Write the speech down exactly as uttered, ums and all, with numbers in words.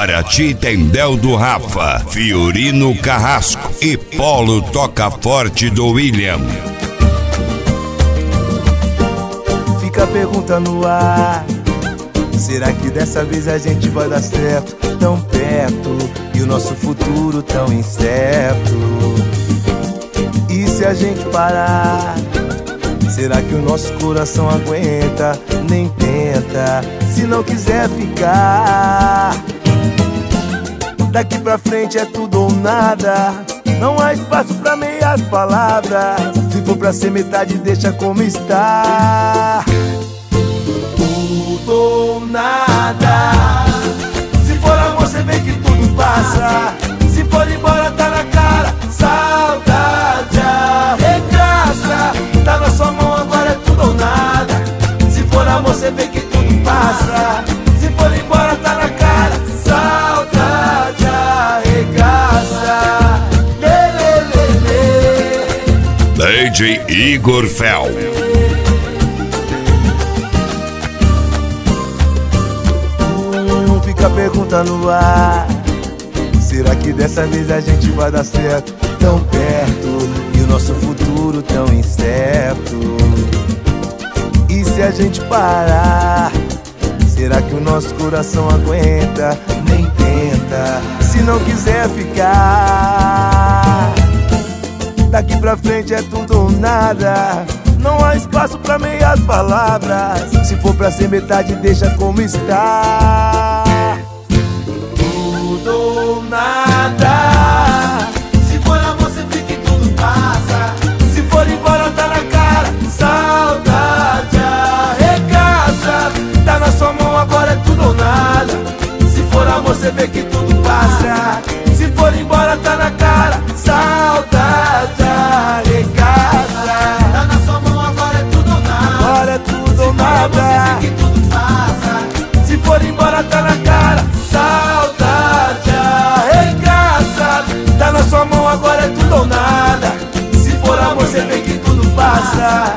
Agora Titendel do Rafa, Fiorino Carrasco e Polo Toca Forte do William. Fica a pergunta no ar: será que dessa vez a gente vai dar certo? Tão perto e o nosso futuro tão incerto. E se a gente parar, será que o nosso coração aguenta? Nem tenta, se não quiser ficar. Daqui pra frente é tudo ou nada, não há espaço pra meias palavras. Se for pra ser metade, deixa como está. Tudo ou nada. Se for amor, cê vê que tudo passa. Se for embora, tá na cara. Saudade arregaça. Tá na sua mão, agora é tudo ou nada. Se for amor, cê vê que tudo passa. Se for embora, tá na cara. Saudade arregaça. Lê, lê, lê, lê. D J Igor Fel. Hum, fica a pergunta no ar: será que dessa vez a gente vai dar certo? Tão perto e o nosso futuro tão incerto. E se a gente parar, será que o nosso coração aguenta? Nem tenta, se não quiser ficar. Daqui pra frente é tudo ou nada, não há espaço pra meias palavras. Se for pra ser metade, deixa como está. Tudo ou nada. Se for amor, cê fica e tudo passa. Se for embora, tá na cara. Saudade arregaça. Tá na sua mão, agora é tudo ou nada. Se for amor, cê vê que tudo passa. Se for embora, tá na cara. Saudade arregaça. Tá na sua mão, agora é tudo ou nada. Agora é tudo ou nada. Se for amor, cê vê que tudo passa. Se for embora, tá na cara. Saudade arregaça. Tá na sua mão, agora é tudo ou nada. Se for amor, cê vê que tudo passa.